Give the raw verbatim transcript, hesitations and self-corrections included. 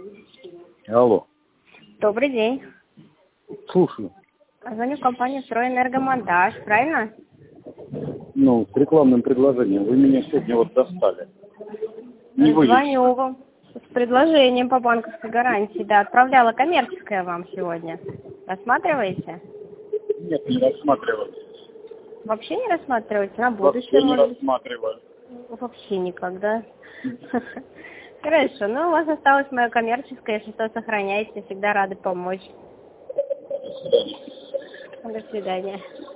Алло. Добрый день. Слушаю. Звоню в компанию «Стройэнергомонтаж», правильно? Ну, с рекламным предложением. Вы меня сегодня вот достали. Не вы ли? Звоню вам с предложением по банковской гарантии. Да, отправляла коммерческое вам сегодня. Рассматриваете? Нет, не рассматриваю. Вообще не рассматриваете? На Вообще будущее, не может быть? рассматриваю. Вообще никогда. Хорошо, ну у вас осталось мое коммерческое, если что, сохраняйте, всегда рады помочь. До свидания. До свидания.